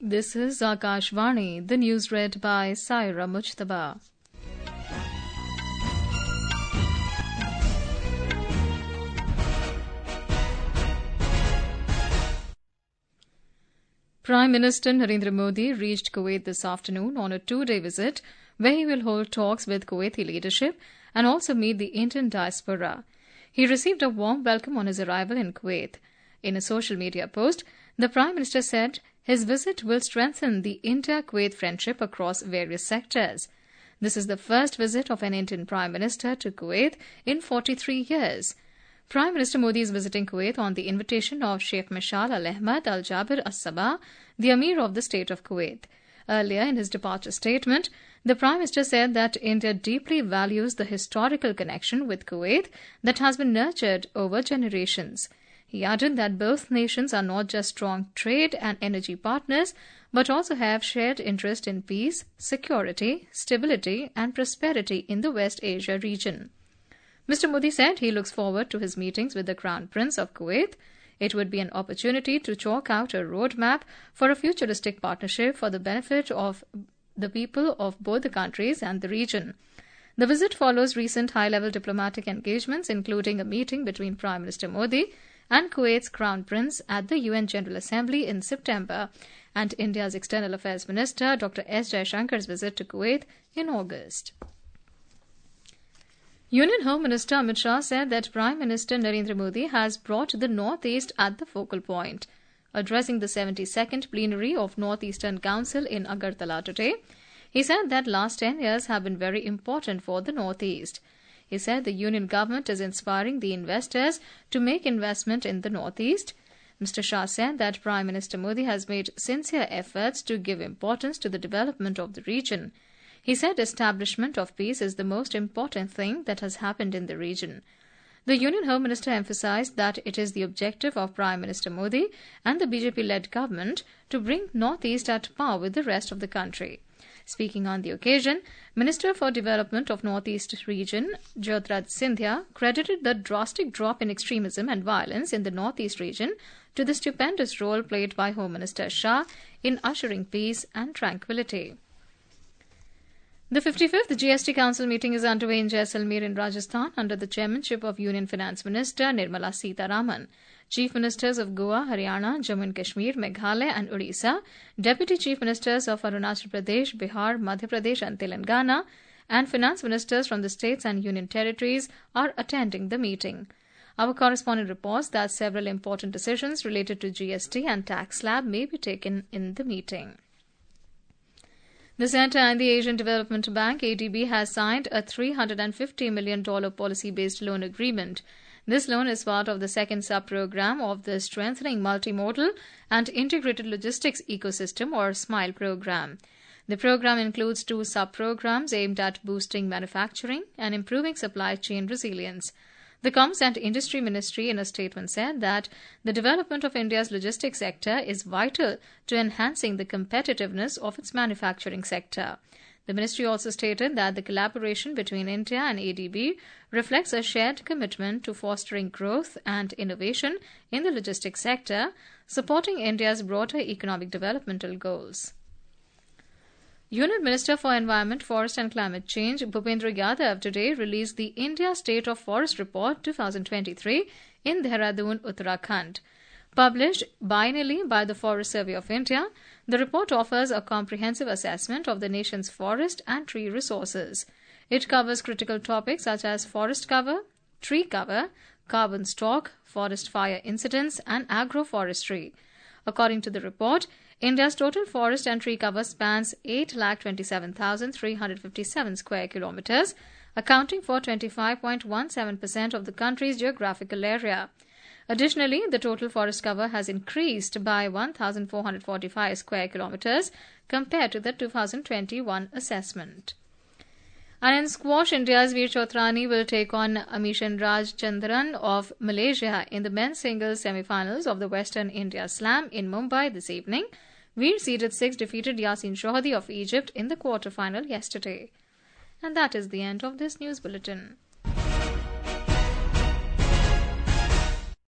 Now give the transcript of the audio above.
This is Akashvani, the news read by Saira Mujtaba. Prime Minister Narendra Modi reached Kuwait this afternoon on a two-day visit where he will hold talks with Kuwaiti leadership and also meet the Indian diaspora. He received a warm welcome on his arrival in Kuwait. In a social media post, the Prime Minister said his visit will strengthen the India-Kuwait friendship across various sectors. This is the first visit of an Indian Prime Minister to Kuwait in 43 years. Prime Minister Modi is visiting Kuwait on the invitation of Sheikh Mashal Al-Ahmad Al-Jabir As-Sabah, the Emir of the State of Kuwait. Earlier in his departure statement, the Prime Minister said that India deeply values the historical connection with Kuwait that has been nurtured over generations. He added that both nations are not just strong trade and energy partners, but also have shared interest in peace, security, stability and prosperity in the West Asia region. Mr. Modi said he looks forward to his meetings with the Crown Prince of Kuwait. It would be an opportunity to chalk out a roadmap for a futuristic partnership for the benefit of the people of both the countries and the region. The visit follows recent high-level diplomatic engagements, including a meeting between Prime Minister Modi and Kuwait's Crown Prince at the UN General Assembly in September, and India's External Affairs Minister Dr. S. Jaishankar's visit to Kuwait in August. Union Home Minister Amit Shah said that Prime Minister Narendra Modi has brought the North-East at the focal point. Addressing the 72nd plenary of North-Eastern Council in Agartala today, he said that last 10 years have been very important for the North-East. He said the Union government is inspiring the investors to make investment in the North-East. Mr. Shah said that Prime Minister Modi has made sincere efforts to give importance to the development of the region. He said establishment of peace is the most important thing that has happened in the region. The Union Home Minister emphasized that it is the objective of Prime Minister Modi and the BJP-led government to bring North-East at par with the rest of the country. Speaking on the occasion, Minister for Development of North-East Region, Jyotirad Scindia, credited the drastic drop in extremism and violence in the North-East region to the stupendous role played by Home Minister Shah in ushering peace and tranquility. The 55th GST Council meeting is underway in Jaisalmer in Rajasthan under the chairmanship of Union Finance Minister Nirmala Sitharaman. Chief Ministers of Goa, Haryana, Jammu and Kashmir, Meghalaya and Odisha, Deputy Chief Ministers of Arunachal Pradesh, Bihar, Madhya Pradesh and Telangana, and Finance Ministers from the states and Union territories are attending the meeting. Our correspondent reports that several important decisions related to GST and tax slab may be taken in the meeting. The Centre and the Asian Development Bank, ADB, has signed a $350 million policy-based loan agreement. This loan is part of the second sub-program of the Strengthening Multimodal and Integrated Logistics Ecosystem, or SMILE program. The program includes two sub-programs aimed at boosting manufacturing and improving supply chain resilience. The Commerce and Industry Ministry in a statement said that the development of India's logistics sector is vital to enhancing the competitiveness of its manufacturing sector. The ministry also stated that the collaboration between India and ADB reflects a shared commitment to fostering growth and innovation in the logistics sector, supporting India's broader economic developmental goals. Union Minister for Environment, Forest and Climate Change, Bhupendra Yadav, today released the India State of Forest Report 2023 in Dehradun, Uttarakhand. Published biennially by the Forest Survey of India, the report offers a comprehensive assessment of the nation's forest and tree resources. It covers critical topics such as forest cover, tree cover, carbon stock, forest fire incidents, and agroforestry. According to the report, India's total forest and tree cover spans 8,27,357 square kilometers, accounting for 25.17% of the country's geographical area. Additionally, the total forest cover has increased by 1,445 square kilometers compared to the 2021 assessment. And in squash, India's Veer Chotrani will take on Amishan Raj Chandran of Malaysia in the men's singles semi-finals of the Western India Slam in Mumbai this evening. Veer, seeded 6, defeated Yasin Shohadi of Egypt in the quarter-final yesterday. And that is the end of this news bulletin.